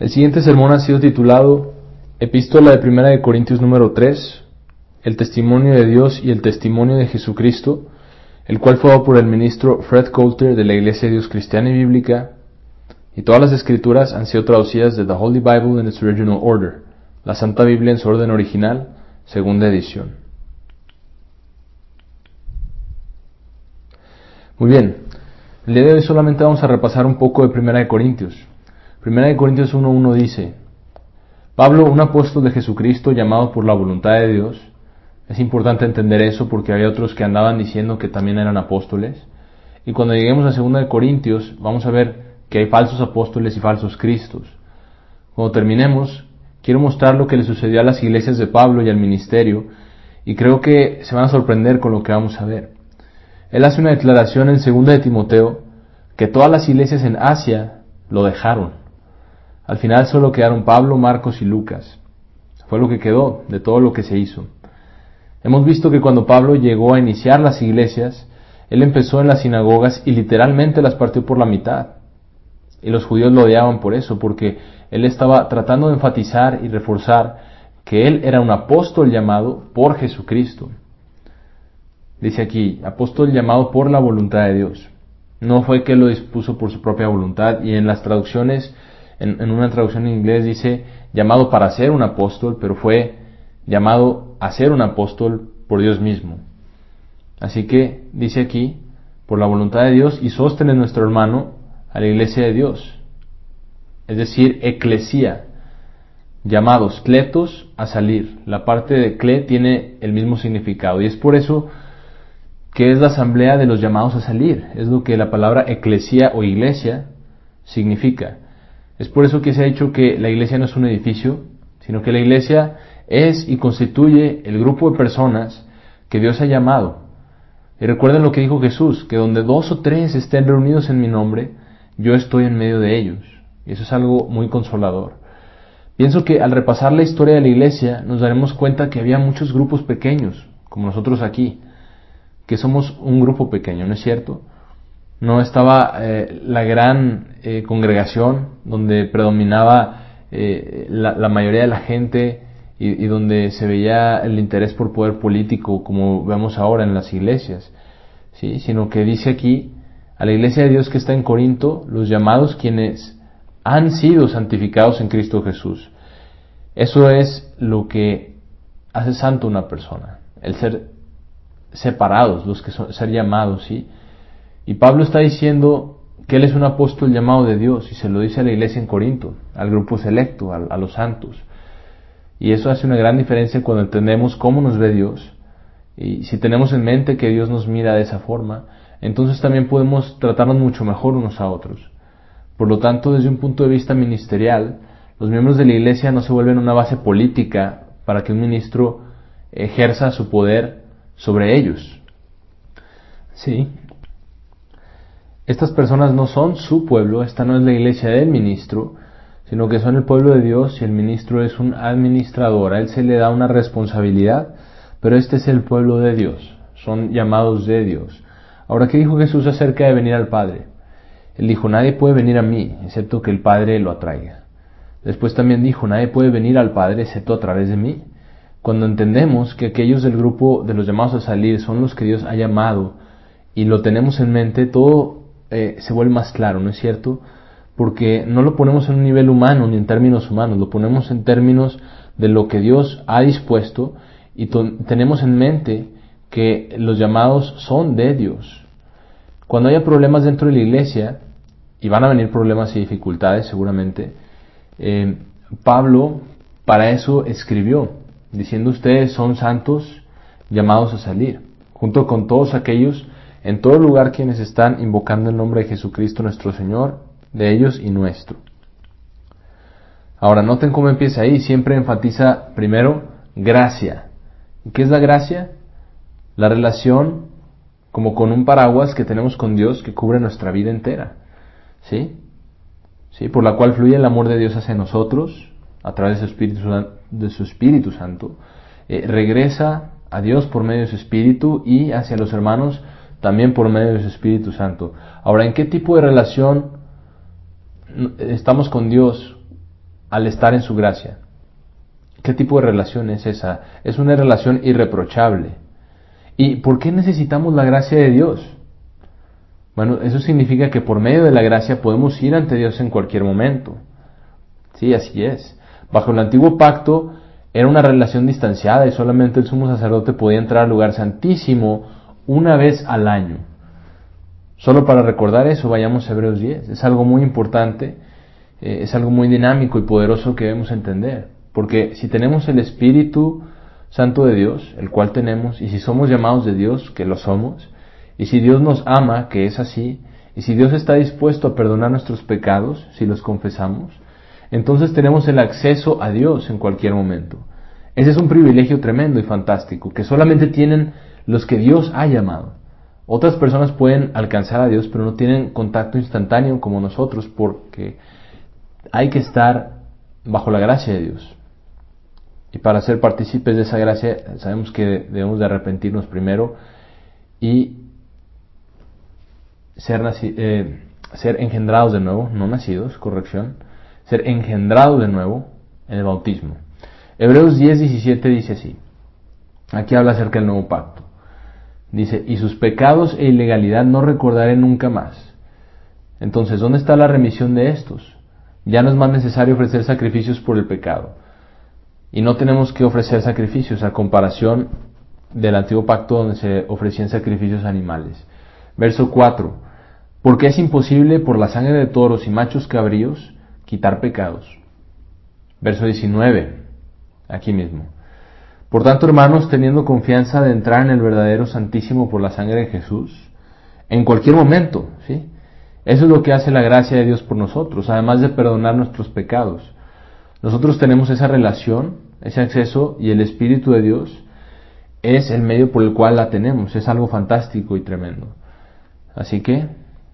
El siguiente sermón ha sido titulado Epístola de Primera de Corintios número 3, el testimonio de Dios y el testimonio de Jesucristo, el cual fue dado por el ministro Fred Coulter de la Iglesia de Dios Cristiana y Bíblica, y todas las escrituras han sido traducidas de The Holy Bible in its Original Order, la Santa Biblia en su orden original, segunda edición. Muy bien, el día de hoy solamente vamos a repasar un poco de Primera de Corintios. Primera de Corintios 1:1 dice: Pablo, un apóstol de Jesucristo llamado por la voluntad de Dios. Es importante entender eso porque había otros que andaban diciendo que también eran apóstoles. Y cuando lleguemos a Segunda de Corintios vamos a ver que hay falsos apóstoles y falsos cristos. Cuando terminemos, quiero mostrar lo que le sucedió a las iglesias de Pablo y al ministerio, y creo que se van a sorprender con lo que vamos a ver. Él hace una declaración en 2 de Timoteo que todas las iglesias en Asia lo dejaron. Al final solo quedaron Pablo, Marcos y Lucas. Fue lo que quedó de todo lo que se hizo. Hemos visto que cuando Pablo llegó a iniciar las iglesias, él empezó en las sinagogas y literalmente las partió por la mitad. Y los judíos lo odiaban por eso, porque él estaba tratando de enfatizar y reforzar que él era un apóstol llamado por Jesucristo. Dice aquí, apóstol llamado por la voluntad de Dios. No fue que él lo dispuso por su propia voluntad, y en las traducciones, en una traducción en inglés dice llamado para ser un apóstol, pero fue llamado a ser un apóstol por Dios mismo. Así que dice aquí, por la voluntad de Dios, y Sóstenes nuestro hermano a la iglesia de Dios, es decir, eclesía, llamados, cletos, a salir. La parte de cle tiene el mismo significado, y es por eso que es la asamblea de los llamados a salir. Es lo que la palabra eclesía o iglesia significa. Es por eso que se ha dicho que la iglesia no es un edificio, sino que la iglesia es y constituye el grupo de personas que Dios ha llamado. Y recuerden lo que dijo Jesús, que donde 2 o 3 estén reunidos en mi nombre, yo estoy en medio de ellos. Y eso es algo muy consolador. Pienso que al repasar la historia de la iglesia nos daremos cuenta que había muchos grupos pequeños, como nosotros aquí, que somos un grupo pequeño, ¿no es cierto? No estaba la gran congregación donde predominaba la mayoría de la gente y donde se veía el interés por poder político como vemos ahora en las iglesias, ¿sí? Sino que dice aquí, a la iglesia de Dios que está en Corinto, los llamados quienes han sido santificados en Cristo Jesús. Eso es lo que hace santo una persona, el ser separados, los que son, ser llamados, ¿sí? Y Pablo está diciendo que él es un apóstol llamado de Dios, y se lo dice a la iglesia en Corinto, al grupo selecto, a los santos. Y eso hace una gran diferencia cuando entendemos cómo nos ve Dios, y si tenemos en mente que Dios nos mira de esa forma, entonces también podemos tratarnos mucho mejor unos a otros. Por lo tanto, desde un punto de vista ministerial, los miembros de la iglesia no se vuelven una base política para que un ministro ejerza su poder sobre ellos. Sí. Estas personas no son su pueblo, esta no es la iglesia del ministro, sino que son el pueblo de Dios, y el ministro es un administrador. A él se le da una responsabilidad, pero este es el pueblo de Dios, son llamados de Dios. Ahora, ¿qué dijo Jesús acerca de venir al Padre? Él dijo, nadie puede venir a mí, excepto que el Padre lo atraiga. Después también dijo, nadie puede venir al Padre, excepto a través de mí. Cuando entendemos que aquellos del grupo de los llamados a salir son los que Dios ha llamado, y lo tenemos en mente, todo se vuelve más claro, ¿no es cierto? Porque no lo ponemos en un nivel humano ni en términos humanos, lo ponemos en términos de lo que Dios ha dispuesto, y tenemos en mente que los llamados son de Dios. Cuando haya problemas dentro de la iglesia, y van a venir problemas y dificultades seguramente, Pablo para eso escribió, diciendo, ustedes son santos llamados a salir, junto con todos aquellos en todo lugar quienes están invocando el nombre de Jesucristo nuestro Señor, de ellos y nuestro. Ahora, noten cómo empieza ahí, siempre enfatiza primero gracia. ¿Y qué es la gracia? La relación como con un paraguas que tenemos con Dios que cubre nuestra vida entera, ¿sí? ¿Sí? Por la cual fluye el amor de Dios hacia nosotros a través de su Espíritu Santo, regresa a Dios por medio de su Espíritu y hacia los hermanos también por medio de su Espíritu Santo. Ahora, ¿en qué tipo de relación estamos con Dios al estar en su gracia. ¿Qué tipo de relación es esa? Es una relación irreprochable. ¿Y por qué necesitamos la gracia de Dios? Bueno, eso significa que por medio de la gracia podemos ir ante Dios en cualquier momento. Sí, así es. Bajo el antiguo pacto era una relación distanciada y solamente el sumo sacerdote podía entrar al lugar santísimo una vez al año. Solo para recordar eso, vayamos a Hebreos 10. Es algo muy importante, es algo muy dinámico y poderoso que debemos entender. Porque si tenemos el Espíritu Santo de Dios, el cual tenemos, y si somos llamados de Dios, que lo somos, y si Dios nos ama, que es así, y si Dios está dispuesto a perdonar nuestros pecados, si los confesamos, entonces tenemos el acceso a Dios en cualquier momento. Ese es un privilegio tremendo y fantástico, que solamente tienen los que Dios ha llamado. Otras personas pueden alcanzar a Dios, pero no tienen contacto instantáneo como nosotros, porque hay que estar bajo la gracia de Dios. Y para ser partícipes de esa gracia, sabemos que debemos de arrepentirnos primero y ser engendrados de nuevo, no nacidos, corrección, ser engendrados de nuevo en el bautismo. Hebreos 10:17 dice así, aquí habla acerca del nuevo pacto, dice, y sus pecados e ilegalidad no recordaré nunca más. Entonces, ¿dónde está la remisión de estos? Ya no es más necesario ofrecer sacrificios por el pecado, y no tenemos que ofrecer sacrificios a comparación del antiguo pacto donde se ofrecían sacrificios animales. Verso 4, porque es imposible por la sangre de toros y machos cabríos quitar pecados. Verso 19, aquí mismo. Por tanto, hermanos, teniendo confianza de entrar en el verdadero santísimo por la sangre de Jesús, en cualquier momento, ¿sí? Eso es lo que hace la gracia de Dios por nosotros, además de perdonar nuestros pecados. Nosotros tenemos esa relación, ese acceso, y el Espíritu de Dios es el medio por el cual la tenemos. Es algo fantástico y tremendo. Así que,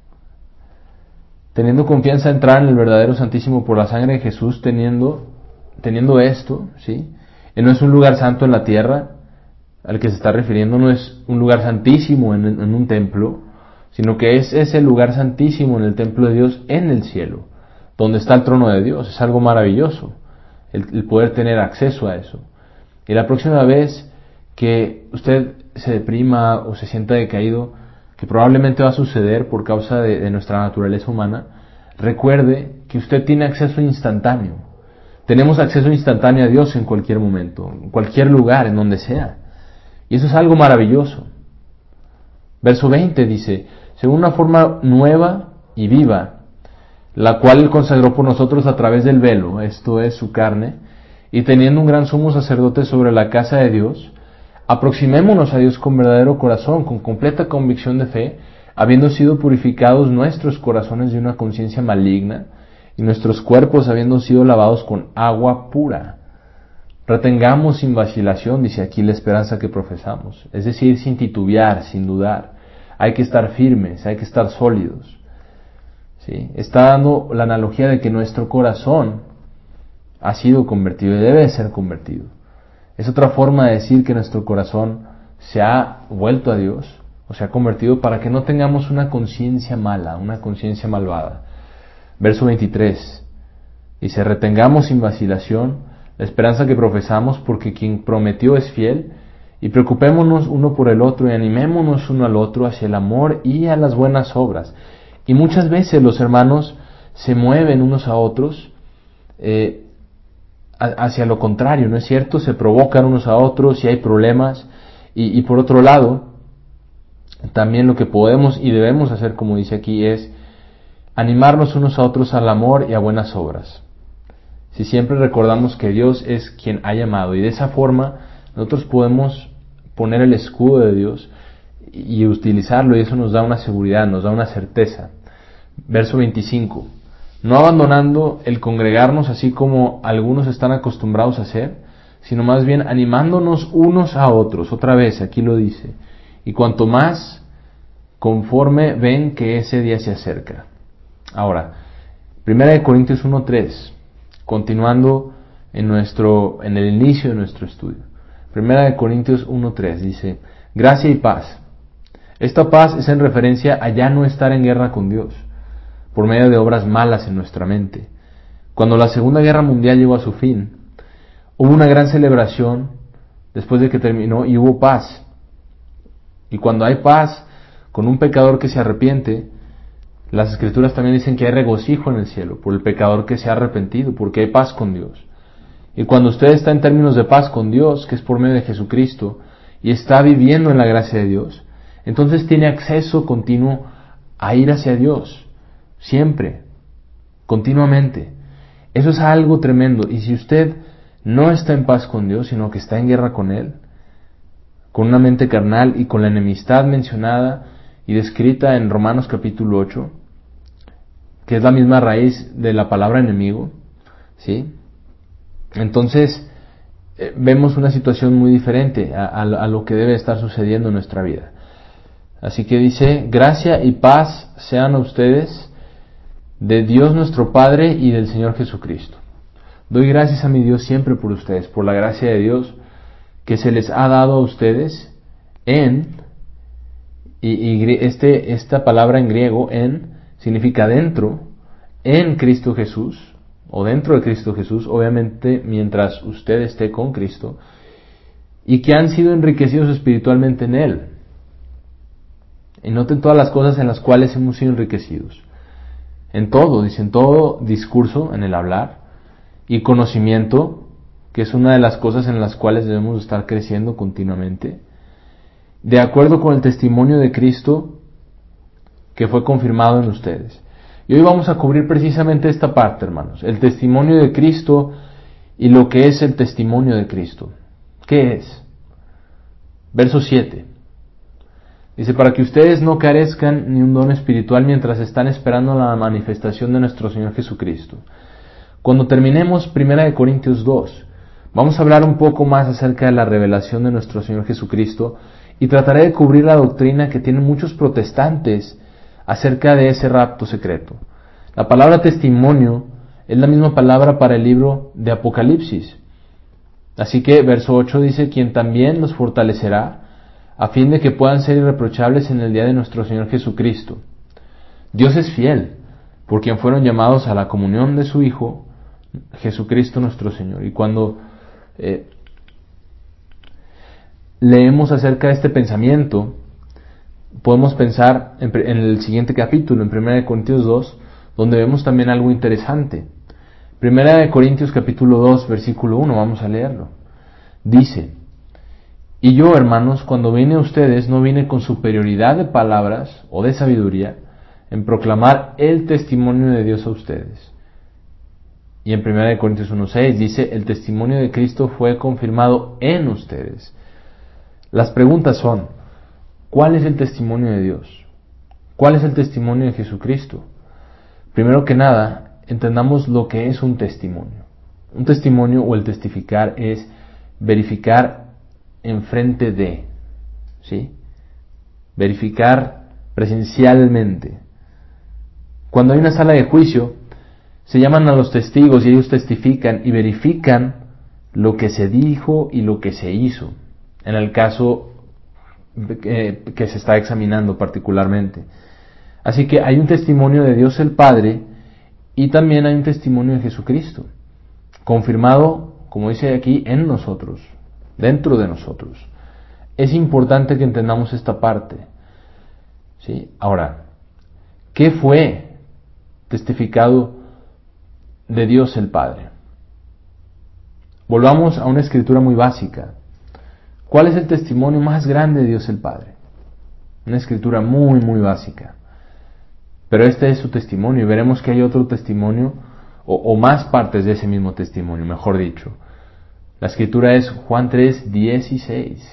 teniendo confianza de entrar en el verdadero santísimo por la sangre de Jesús, teniendo esto, ¿sí? No es un lugar santo en la tierra al que se está refiriendo, no es un lugar santísimo en un templo, sino que es ese lugar santísimo en el templo de Dios en el cielo, donde está el trono de Dios. Es algo maravilloso el poder tener acceso a eso. Y la próxima vez que usted se deprima o se sienta decaído, que probablemente va a suceder por causa de nuestra naturaleza humana, recuerde que usted tiene acceso instantáneo. Tenemos acceso instantáneo a Dios en cualquier momento, en cualquier lugar, en donde sea. Y eso es algo maravilloso. Verso 20 dice, según una forma nueva y viva, la cual Él consagró por nosotros a través del velo, esto es su carne, y teniendo un gran sumo sacerdote sobre la casa de Dios, aproximémonos a Dios con verdadero corazón, con completa convicción de fe, habiendo sido purificados nuestros corazones de una conciencia maligna, y nuestros cuerpos habiendo sido lavados con agua pura. Retengamos sin vacilación, dice aquí, la esperanza que profesamos, es decir, sin titubear, sin dudar. Hay que estar firmes, hay que estar sólidos. ¿Sí? Está dando la analogía de que nuestro corazón ha sido convertido y debe ser convertido. Es otra forma de decir que nuestro corazón se ha vuelto a Dios o se ha convertido para que no tengamos una conciencia mala, una conciencia malvada. Verso 23 dice, retengamos sin vacilación la esperanza que profesamos, porque quien prometió es fiel, y preocupémonos uno por el otro y animémonos uno al otro hacia el amor y a las buenas obras. Y muchas veces los hermanos se mueven unos a otros hacia lo contrario, ¿no es cierto? Se provocan unos a otros y hay problemas. Y por otro lado, también lo que podemos y debemos hacer, como dice aquí, es animarnos unos a otros al amor y a buenas obras. Si siempre recordamos que Dios es quien ha llamado, y de esa forma nosotros podemos poner el escudo de Dios y utilizarlo, y eso nos da una seguridad, nos da una certeza. Verso 25, no abandonando el congregarnos así como algunos están acostumbrados a hacer, sino más bien animándonos unos a otros. Otra vez, aquí lo dice, y cuanto más conforme ven que ese día se acerca. Ahora, 1 Corintios 1:3, continuando en el inicio de nuestro estudio. 1 Corintios 1:3 dice, gracia y paz. Esta paz es en referencia a ya no estar en guerra con Dios, por medio de obras malas en nuestra mente. Cuando la Segunda Guerra Mundial llegó a su fin, hubo una gran celebración después de que terminó y hubo paz. Y cuando hay paz con un pecador que se arrepiente, las Escrituras también dicen que hay regocijo en el cielo por el pecador que se ha arrepentido, porque hay paz con Dios. Y cuando usted está en términos de paz con Dios, que es por medio de Jesucristo, y está viviendo en la gracia de Dios, entonces tiene acceso continuo a ir hacia Dios, siempre, continuamente. Eso es algo tremendo. Y si usted no está en paz con Dios, sino que está en guerra con Él, con una mente carnal y con la enemistad mencionada y descrita en Romanos capítulo 8, que es la misma raíz de la palabra enemigo, ¿sí? Entonces, vemos una situación muy diferente a lo que debe estar sucediendo en nuestra vida. Así que dice, gracia y paz sean a ustedes de Dios nuestro Padre y del Señor Jesucristo. Doy gracias a mi Dios siempre por ustedes, por la gracia de Dios que se les ha dado a ustedes esta palabra en griego, significa dentro, en Cristo Jesús, o dentro de Cristo Jesús, obviamente mientras usted esté con Cristo, y que han sido enriquecidos espiritualmente en Él. Y noten todas las cosas en las cuales hemos sido enriquecidos. En todo, dicen, todo discurso, en el hablar, y conocimiento, que es una de las cosas en las cuales debemos estar creciendo continuamente, de acuerdo con el testimonio de Cristo que fue confirmado en ustedes. Y hoy vamos a cubrir precisamente esta parte, hermanos, el testimonio de Cristo y lo que es el testimonio de Cristo. ¿Qué es? Verso 7. Dice, para que ustedes no carezcan ni un don espiritual mientras están esperando la manifestación de nuestro Señor Jesucristo. Cuando terminemos 1 Corintios 2, vamos a hablar un poco más acerca de la revelación de nuestro Señor Jesucristo y trataré de cubrir la doctrina que tienen muchos protestantes acerca de ese rapto secreto. La palabra testimonio es la misma palabra para el libro de Apocalipsis. Así que verso 8 dice, quien también los fortalecerá a fin de que puedan ser irreprochables en el día de nuestro Señor Jesucristo. Dios es fiel, por quien fueron llamados a la comunión de su Hijo, Jesucristo nuestro Señor. Y cuando leemos acerca de este pensamiento, podemos pensar en el siguiente capítulo, en 1 Corintios 2, donde vemos también algo interesante. 1 Corintios capítulo 2, versículo 1, vamos a leerlo. Dice, y yo, hermanos, cuando vine a ustedes, no vine con superioridad de palabras o de sabiduría en proclamar el testimonio de Dios a ustedes. Y en 1 Corintios 1:6 dice, el testimonio de Cristo fue confirmado en ustedes. Las preguntas son, ¿cuál es el testimonio de Dios? ¿Cuál es el testimonio de Jesucristo? Primero que nada, entendamos lo que es un testimonio. Un testimonio o el testificar es verificar enfrente de, ¿sí? Verificar presencialmente. Cuando hay una sala de juicio, se llaman a los testigos y ellos testifican y verifican lo que se dijo y lo que se hizo, en el caso que se está examinando particularmente. Así que hay un testimonio de Dios el Padre y también hay un testimonio de Jesucristo, confirmado, como dice aquí, en nosotros, dentro de nosotros. Es importante que entendamos esta parte, ¿sí? Ahora, ¿qué fue testificado de Dios el Padre? Volvamos a una escritura muy básica. ¿Cuál es el testimonio más grande de Dios el Padre? Una escritura muy, muy básica. Pero este es su testimonio y veremos que hay otro testimonio o más partes de ese mismo testimonio, mejor dicho. La escritura es Juan 3:16.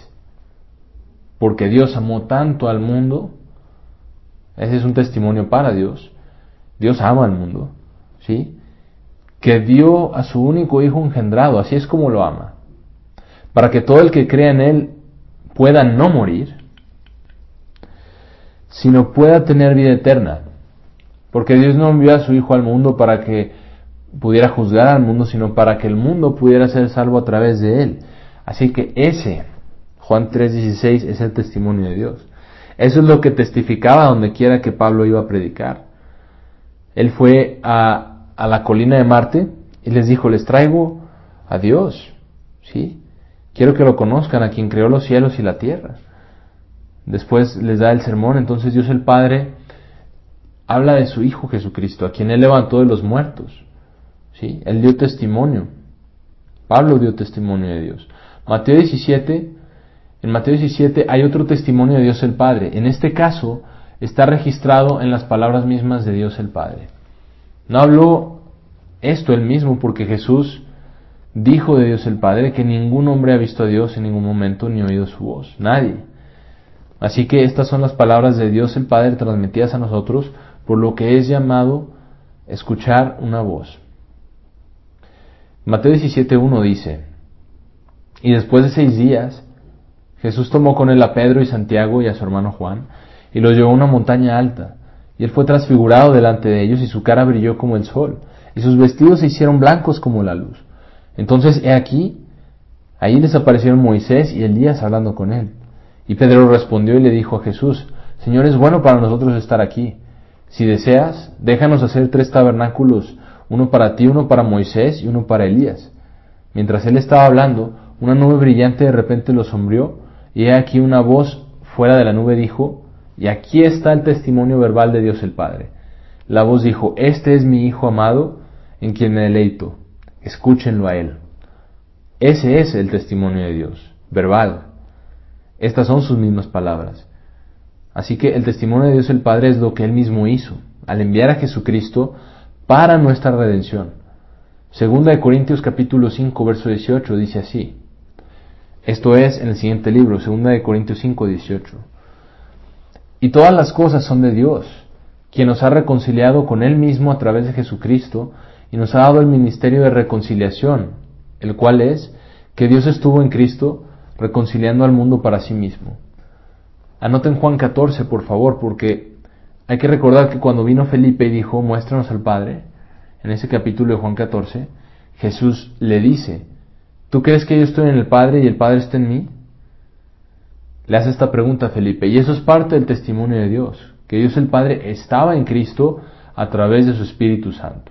Porque Dios amó tanto al mundo, ese es un testimonio para Dios. Dios ama al mundo, ¿sí? Que dio a su único Hijo engendrado, así es como lo ama, para que todo el que crea en Él pueda no morir, sino pueda tener vida eterna. Porque Dios no envió a su Hijo al mundo para que pudiera juzgar al mundo, sino para que el mundo pudiera ser salvo a través de Él. Así que ese, Juan 3:16, es el testimonio de Dios. Eso es lo que testificaba donde quiera que Pablo iba a predicar. Él fue a la colina de Marte, Y les dijo, les traigo a Dios, ¿sí? Quiero que lo conozcan, a quien creó los cielos y la tierra. Después les da el sermón. Entonces Dios el Padre habla de su Hijo Jesucristo, a quien Él levantó de los muertos, ¿sí? Él dio testimonio. Pablo dio testimonio de Dios. En Mateo 17 hay otro testimonio de Dios el Padre. En este caso está registrado en las palabras mismas de Dios el Padre. No habló esto él mismo, porque Jesús dijo de Dios el Padre que ningún hombre ha visto a Dios en ningún momento ni oído su voz. Nadie. Así que estas son las palabras de Dios el Padre transmitidas a nosotros por lo que es llamado escuchar una voz. Mateo 17:1 dice: Y después de 6 días, Jesús tomó con él a Pedro y Santiago y a su hermano Juan, y los llevó a una montaña alta, y él fue transfigurado delante de ellos, y su cara brilló como el sol, y sus vestidos se hicieron blancos como la luz. Entonces, he aquí, ahí les aparecieron Moisés y Elías hablando con él. Y Pedro respondió y le dijo a Jesús: Señor, es bueno para nosotros estar aquí. Si deseas, déjanos hacer 3 tabernáculos, uno para ti, uno para Moisés y uno para Elías. Mientras él estaba hablando, una nube brillante de repente lo sombreó, y he aquí una voz fuera de la nube dijo: Y aquí está el testimonio verbal de Dios el Padre. La voz dijo: Este es mi Hijo amado, en quien me deleito. Escúchenlo a él. Ese es el testimonio de Dios, verbal. Estas son sus mismas palabras. Así que el testimonio de Dios el Padre es lo que Él mismo hizo, al enviar a Jesucristo para nuestra redención. Segunda de Corintios capítulo 5, verso 18 dice así. Esto es en el siguiente libro, Segunda de Corintios 5, 18. Y todas las cosas son de Dios, quien nos ha reconciliado con Él mismo a través de Jesucristo, y nos ha dado el ministerio de reconciliación, el cual es que Dios estuvo en Cristo reconciliando al mundo para sí mismo. Anoten Juan 14, por favor, porque hay que recordar que cuando vino Felipe y dijo: muéstranos al Padre, en ese capítulo de Juan 14, Jesús le dice: ¿tú crees que yo estoy en el Padre y el Padre está en mí? Le hace esta pregunta a Felipe, y eso es parte del testimonio de Dios, que Dios el Padre estaba en Cristo a través de su Espíritu Santo.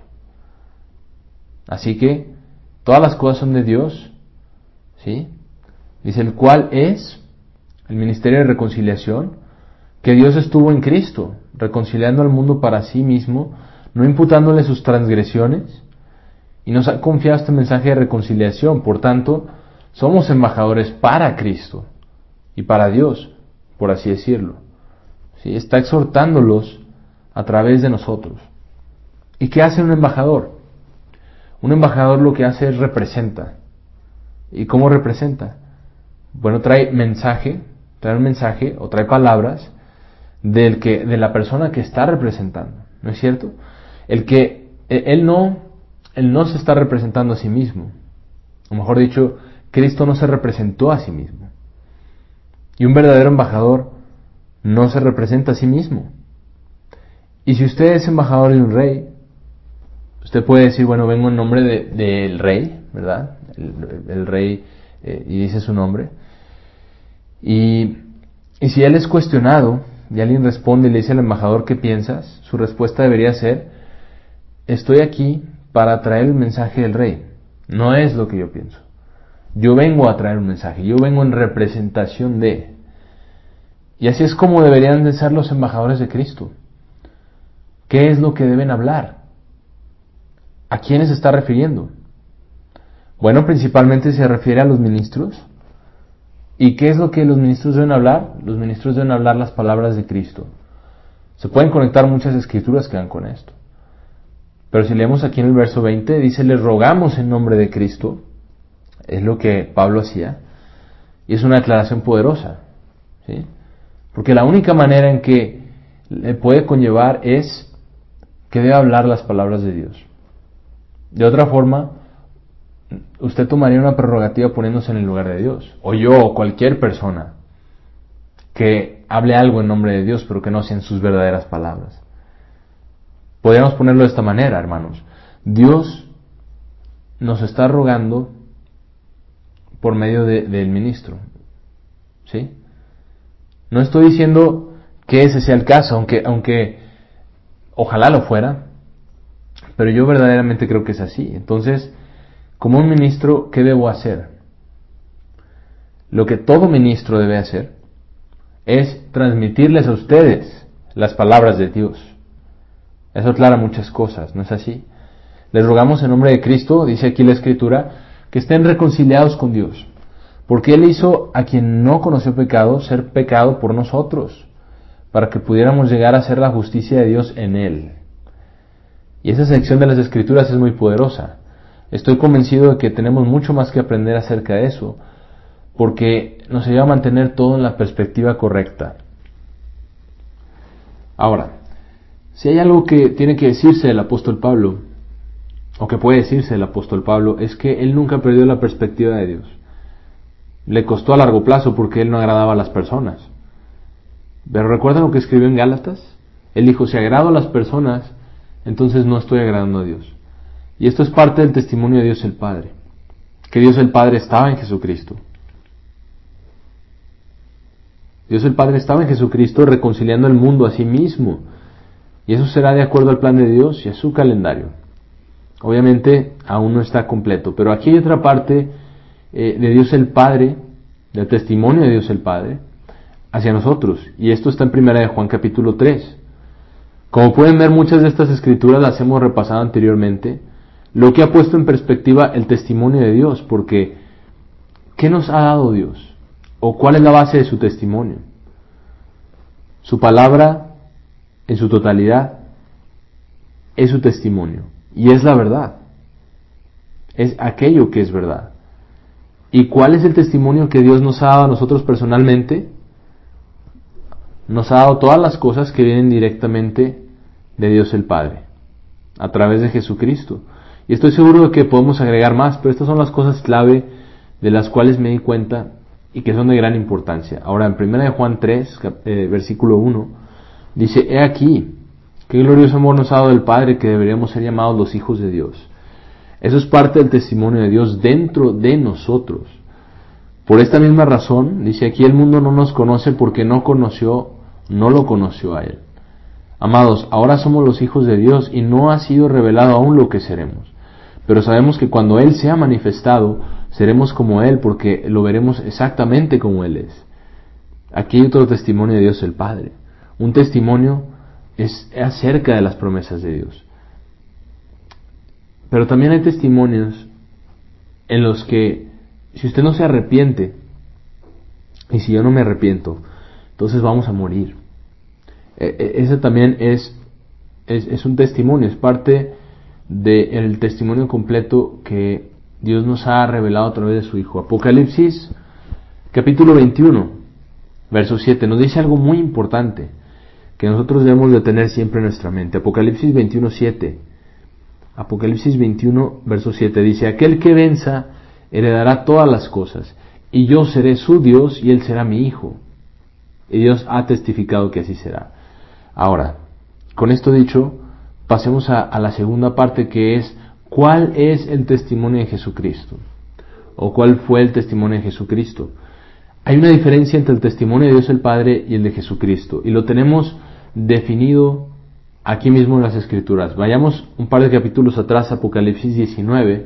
Así que todas las cosas son de Dios, ¿sí? Dice, el cual es el ministerio de reconciliación, que Dios estuvo en Cristo, reconciliando al mundo para sí mismo, no imputándole sus transgresiones, y nos ha confiado este mensaje de reconciliación. Por tanto, somos embajadores para Cristo y para Dios, por así decirlo. ¿Sí? Está exhortándolos a través de nosotros. ¿Y qué hace un embajador? Un embajador lo que hace es representa. ¿Y cómo representa? Bueno, trae un mensaje o trae palabras de la persona que está representando, ¿no es cierto? Él no se está representando a sí mismo, o mejor dicho, Cristo no se representó a sí mismo. Y un verdadero embajador no se representa a sí mismo. Y si usted es embajador de un rey, usted puede decir, bueno, vengo en nombre del rey, ¿verdad? El rey, y dice su nombre. Y si él es cuestionado y alguien responde y le dice al embajador: ¿qué piensas? Su respuesta debería ser: estoy aquí para traer el mensaje del rey. No es lo que yo pienso. Yo vengo a traer un mensaje. Yo vengo en representación de. Y así es como deberían de ser los embajadores de Cristo. ¿Qué es lo que deben hablar? ¿A quiénes se está refiriendo? Bueno, principalmente se refiere a los ministros. ¿Y qué es lo que los ministros deben hablar? Los ministros deben hablar las palabras de Cristo. Se pueden conectar muchas escrituras que dan con esto. Pero si leemos aquí en el verso 20, dice: les rogamos en nombre de Cristo. Es lo que Pablo hacía. Y es una declaración poderosa, ¿sí? Porque la única manera en que le puede conllevar es que debe hablar las palabras de Dios. De otra forma, usted tomaría una prerrogativa poniéndose en el lugar de Dios. O yo, o cualquier persona que hable algo en nombre de Dios, pero que no sean sus verdaderas palabras. Podríamos ponerlo de esta manera, hermanos. Dios nos está rogando por medio del ministro, ¿sí? No estoy diciendo que ese sea el caso, aunque ojalá lo fuera, Pero yo verdaderamente creo que es así. Entonces, como un ministro, ¿qué debo hacer? Lo que todo ministro debe hacer es transmitirles a ustedes las palabras de Dios. Eso aclara muchas cosas, ¿no es así? Les rogamos en nombre de Cristo, dice aquí la Escritura, que estén reconciliados con Dios, porque Él hizo a quien no conoció pecado ser pecado por nosotros, para que pudiéramos llegar a ser la justicia de Dios en Él. Y esa sección de las Escrituras es muy poderosa. Estoy convencido de que tenemos mucho más que aprender acerca de eso, porque nos ayuda a mantener todo en la perspectiva correcta. Ahora, si hay algo que tiene que decirse del apóstol Pablo, o que puede decirse del apóstol Pablo, es que él nunca perdió la perspectiva de Dios. Le costó a largo plazo porque él no agradaba a las personas. Pero ¿recuerdan lo que escribió en Gálatas? Él dijo, si agrado a las personas, entonces no estoy agradando a Dios. Y esto es parte del testimonio de Dios el Padre, que Dios el Padre estaba en Jesucristo. Dios el Padre estaba en Jesucristo reconciliando el mundo a sí mismo. Y eso será de acuerdo al plan de Dios y a su calendario. Obviamente aún no está completo, pero aquí hay otra parte de Dios el Padre, del testimonio de Dios el Padre, hacia nosotros. Y esto está en 1 de Juan capítulo 3. Como pueden ver, muchas de estas escrituras las hemos repasado anteriormente, lo que ha puesto en perspectiva el testimonio de Dios, porque ¿qué nos ha dado Dios? ¿O cuál es la base de su testimonio? Su palabra, en su totalidad, es su testimonio. Y es la verdad. Es aquello que es verdad. ¿Y cuál es el testimonio que Dios nos ha dado a nosotros personalmente? Nos ha dado todas las cosas que vienen directamente de Dios el Padre, a través de Jesucristo. Y estoy seguro de que podemos agregar más, pero estas son las cosas clave de las cuales me di cuenta y que son de gran importancia. Ahora, en 1 de Juan 3, versículo 1, dice, he aquí, qué glorioso amor nos ha dado el Padre, que deberíamos ser llamados los hijos de Dios. Eso es parte del testimonio de Dios dentro de nosotros. Por esta misma razón, dice aquí, el mundo no nos conoce porque no lo conoció a Él. Amados, ahora somos los hijos de Dios y no ha sido revelado aún lo que seremos. Pero sabemos que cuando Él sea manifestado, seremos como Él porque lo veremos exactamente como Él es. Aquí hay otro testimonio de Dios el Padre. Un testimonio es acerca de las promesas de Dios. Pero también hay testimonios en los que, si usted no se arrepiente, y si yo no me arrepiento, entonces vamos a morir. Ese también es un testimonio, es parte del testimonio completo que Dios nos ha revelado a través de su Hijo. Apocalipsis, capítulo 21, verso 7, nos dice algo muy importante que nosotros debemos de tener siempre en nuestra mente. Apocalipsis 21, 7. Apocalipsis 21, verso 7 dice, aquel que venza heredará todas las cosas, y yo seré su Dios y él será mi hijo. Y Dios ha testificado que así será. Ahora, con esto dicho, pasemos a la segunda parte, que es, ¿cuál es el testimonio de Jesucristo? ¿O cuál fue el testimonio de Jesucristo? Hay una diferencia entre el testimonio de Dios el Padre y el de Jesucristo, y lo tenemos definido aquí mismo en las Escrituras. Vayamos un par de capítulos atrás, Apocalipsis 19,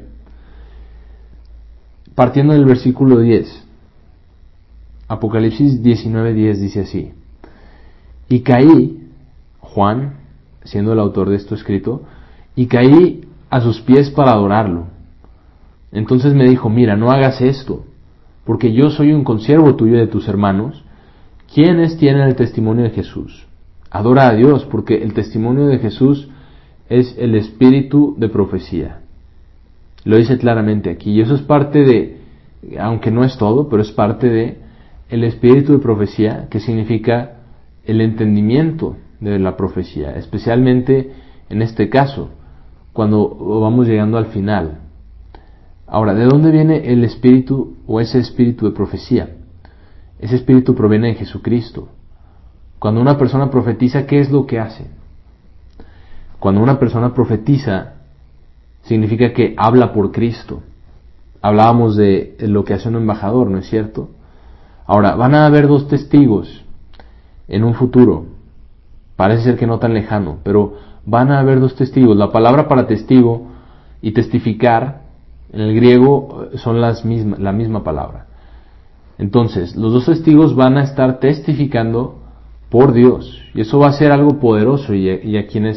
partiendo del versículo 10. Apocalipsis 19:10 dice así, y caí, Juan, siendo el autor de esto escrito, y caí a sus pies para adorarlo. Entonces me dijo, mira, no hagas esto, porque yo soy un consiervo tuyo y de tus hermanos, quienes tienen el testimonio de Jesús. Adora a Dios, porque el testimonio de Jesús es el espíritu de profecía. Lo dice claramente aquí, y eso es parte de, aunque no es todo, pero es parte de el espíritu de profecía, que significa el entendimiento de la profecía, especialmente en este caso, cuando vamos llegando al final. Ahora, ¿de dónde viene el espíritu o ese espíritu de profecía? Ese espíritu proviene de Jesucristo. Cuando una persona profetiza, ¿qué es lo que hace? Cuando una persona profetiza, significa que habla por Cristo. Hablábamos de lo que hace un embajador, ¿no es cierto? Ahora, van a haber dos testigos en un futuro, parece ser que no tan lejano, pero van a haber dos testigos. La palabra para testigo y testificar en el griego son la misma palabra. Entonces, los dos testigos van a estar testificando por Dios, y eso va a ser algo poderoso, y a quien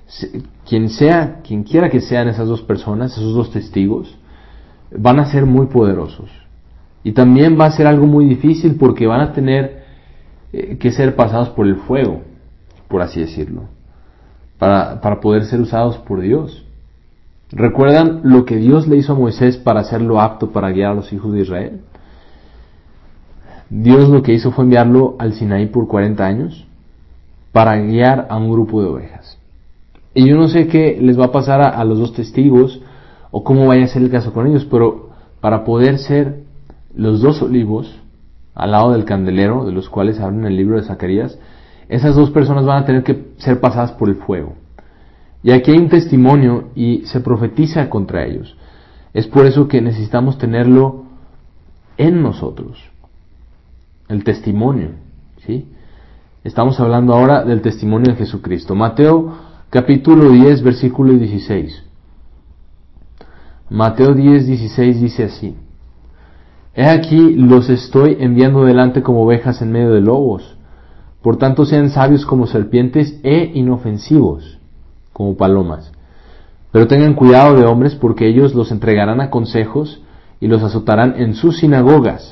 quiera que sean esas dos personas, esos dos testigos, van a ser muy poderosos. Y también va a ser algo muy difícil porque van a tener que ser pasados por el fuego, por así decirlo, para poder ser usados por Dios. ¿Recuerdan lo que Dios le hizo a Moisés para hacerlo apto para guiar a los hijos de Israel? Dios lo que hizo fue enviarlo al Sinaí por 40 años para guiar a un grupo de ovejas. Y yo no sé qué les va a pasar a los dos testigos o cómo vaya a ser el caso con ellos, pero para poder ser los dos olivos al lado del candelero, de los cuales habla en el libro de Zacarías, esas dos personas van a tener que ser pasadas por el fuego. Y aquí hay un testimonio y se profetiza contra ellos. Es por eso que necesitamos tenerlo en nosotros. El testimonio, ¿sí? Estamos hablando ahora del testimonio de Jesucristo. Mateo capítulo 10, versículo 16. Mateo 10, 16 dice así: He aquí los estoy enviando delante como ovejas en medio de lobos. Por tanto sean sabios como serpientes e inofensivos como palomas. Pero tengan cuidado de hombres, porque ellos los entregarán a consejos y los azotarán en sus sinagogas.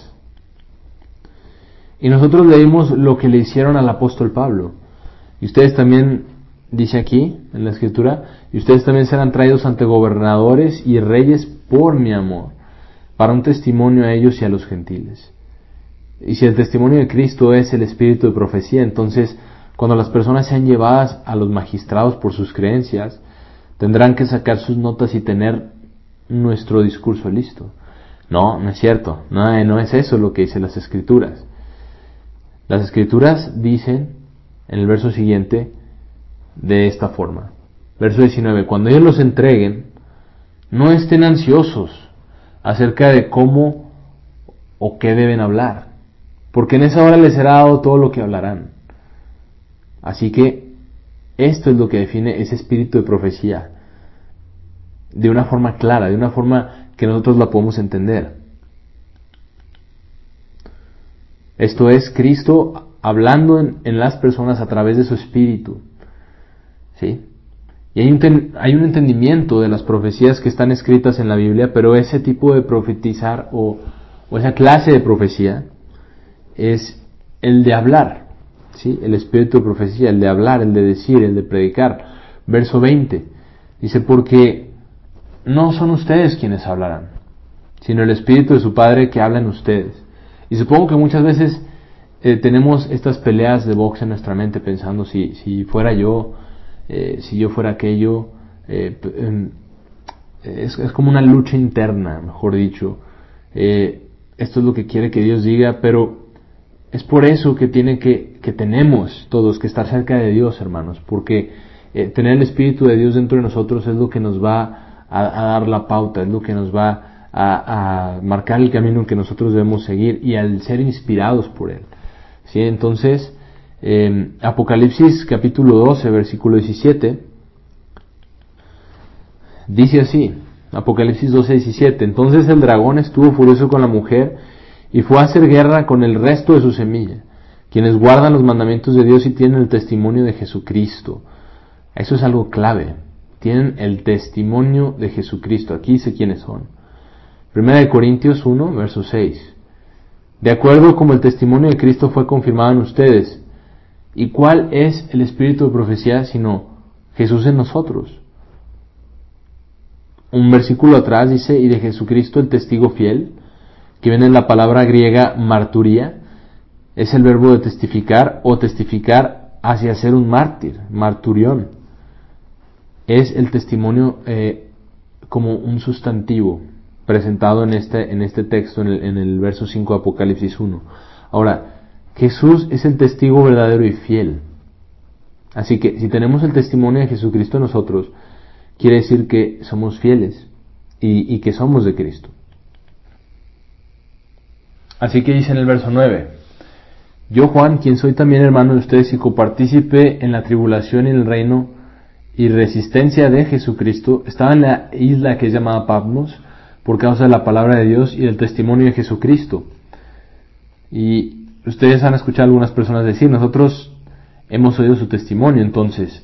Y nosotros leímos lo que le hicieron al apóstol Pablo. Y ustedes también, dice aquí en la escritura, y ustedes también serán traídos ante gobernadores y reyes por mi amor, para un testimonio a ellos y a los gentiles. Y si el testimonio de Cristo es el espíritu de profecía, entonces cuando las personas sean llevadas a los magistrados por sus creencias, tendrán que sacar sus notas y tener nuestro discurso listo. No, no es cierto, no es eso lo que dicen las escrituras. Las escrituras dicen en el verso siguiente de esta forma. Verso 19: Cuando ellos los entreguen, no estén ansiosos acerca de cómo o qué deben hablar, porque en esa hora les será dado todo lo que hablarán. Así que esto es lo que define ese espíritu de profecía, de una forma clara, de una forma que nosotros la podemos entender. Esto es Cristo hablando en las personas a través de su espíritu, ¿sí? Y hay un entendimiento de las profecías que están escritas en la Biblia, pero ese tipo de profetizar o esa clase de profecía es el de hablar, ¿sí? El espíritu de profecía, el de hablar, el de decir, el de predicar. Verso 20 dice: Porque no son ustedes quienes hablarán, sino el espíritu de su Padre que habla en ustedes. Y supongo que muchas veces tenemos estas peleas de box en nuestra mente pensando si fuera yo, si yo fuera aquello. Es como una lucha interna, mejor dicho. Esto es lo que quiere que Dios diga, pero es por eso que tenemos todos que estar cerca de Dios, hermanos, porque tener el Espíritu de Dios dentro de nosotros es lo que nos va a dar la pauta, es lo que nos va a marcar el camino que nosotros debemos seguir, y al ser inspirados por Él. ¿Sí? Entonces, Apocalipsis capítulo 12, versículo 17, dice así, Apocalipsis 12, 17: Entonces el dragón estuvo furioso con la mujer y fue a hacer guerra con el resto de su semilla, quienes guardan los mandamientos de Dios y tienen el testimonio de Jesucristo. Eso es algo clave. Tienen el testimonio de Jesucristo. Aquí dice quiénes son. Primera de Corintios 1, verso 6. De acuerdo como el testimonio de Cristo fue confirmado en ustedes. ¿Y cuál es el espíritu de profecía sino Jesús en nosotros? Un versículo atrás dice: y de Jesucristo el testigo fiel, que viene en la palabra griega marturía, es el verbo de testificar o testificar hacia ser un mártir, marturión. Es el testimonio como un sustantivo presentado en este texto, en el verso 5 de Apocalipsis 1. Ahora, Jesús es el testigo verdadero y fiel. Así que si tenemos el testimonio de Jesucristo en nosotros, quiere decir que somos fieles y que somos de Cristo. Así que dice en el verso 9: Yo, Juan, quien soy también hermano de ustedes y copartícipe en la tribulación y en el reino y resistencia de Jesucristo estaba en la isla que es llamada Patmos por causa de la palabra de Dios y del testimonio de Jesucristo. Y ustedes han escuchado a algunas personas decir, nosotros hemos oído su testimonio. Entonces,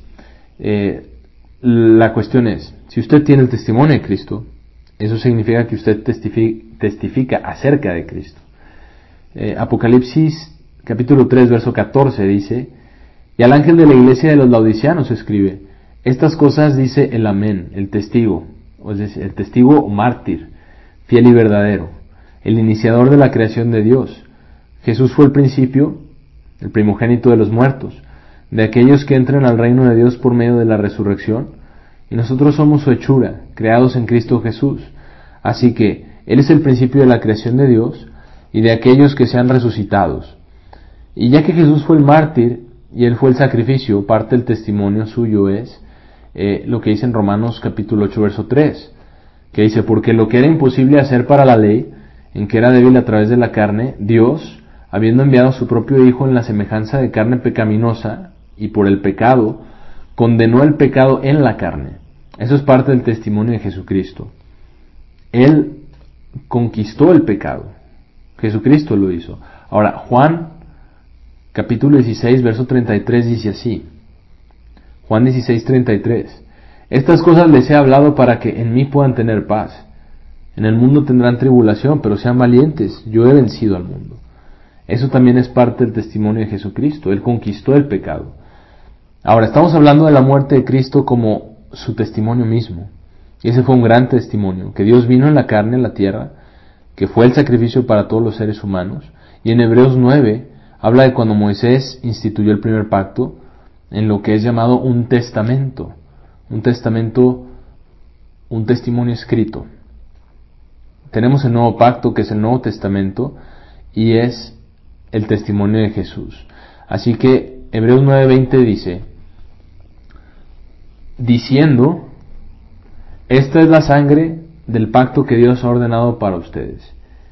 la cuestión es, si usted tiene el testimonio de Cristo, eso significa que usted testifica acerca de Cristo. Apocalipsis capítulo 3 verso 14 dice, y al ángel de la iglesia de los laodiceanos escribe, estas cosas dice el amén, el testigo, o sea, el testigo o mártir, fiel y verdadero, el iniciador de la creación de Dios. Jesús fue el principio, el primogénito de los muertos, de aquellos que entran al reino de Dios por medio de la resurrección, y nosotros somos su hechura, creados en Cristo Jesús. Así que Él es el principio de la creación de Dios y de aquellos que sean resucitados. Y ya que Jesús fue el mártir y Él fue el sacrificio, parte del testimonio suyo es lo que dice en Romanos capítulo 8 verso 3, que dice, porque lo que era imposible hacer para la ley, en que era débil a través de la carne, Dios, habiendo enviado a su propio Hijo en la semejanza de carne pecaminosa, y por el pecado, condenó el pecado en la carne. Eso es parte del testimonio de Jesucristo. Él conquistó el pecado. Jesucristo lo hizo. Ahora, Juan capítulo 16, verso 33 dice así. Juan 16, 33. Estas cosas les he hablado para que en mí puedan tener paz. En el mundo tendrán tribulación, pero sean valientes. Yo he vencido al mundo. Eso también es parte del testimonio de Jesucristo. Él conquistó el pecado. Ahora, estamos hablando de la muerte de Cristo como su testimonio mismo. Y ese fue un gran testimonio, que Dios vino en la carne, en la tierra, que fue el sacrificio para todos los seres humanos. Y en Hebreos 9 habla de cuando Moisés instituyó el primer pacto, en lo que es llamado un testamento. Un testamento, un testimonio escrito. Tenemos el nuevo pacto, que es el Nuevo Testamento, y es el testimonio de Jesús. Así que Hebreos 9:20 dice, diciendo, esta es la sangre del pacto que Dios ha ordenado para ustedes.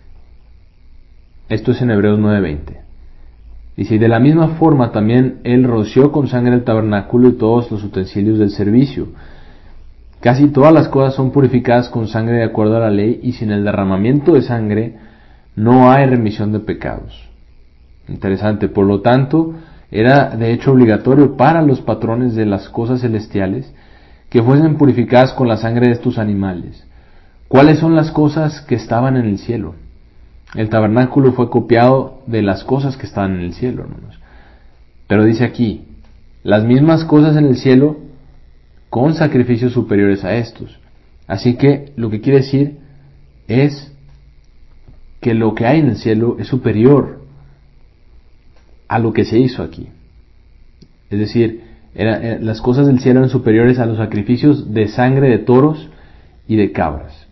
Esto es en Hebreos 9:20. Dice, y de la misma forma también Él roció con sangre el tabernáculo y todos los utensilios del servicio. Casi todas las cosas son purificadas con sangre de acuerdo a la ley, y sin el derramamiento de sangre no hay remisión de pecados. Interesante. Por lo tanto, era de hecho obligatorio para los patrones de las cosas celestiales que fuesen purificadas con la sangre de estos animales. ¿Cuáles son las cosas que estaban en el cielo? El tabernáculo fue copiado de las cosas que estaban en el cielo, hermanos. Pero dice aquí, las mismas cosas en el cielo con sacrificios superiores a estos. Así que lo que quiere decir es que lo que hay en el cielo es superior a lo que se hizo aquí. Es decir, las cosas del cielo eran superiores a los sacrificios de sangre de toros y de cabras.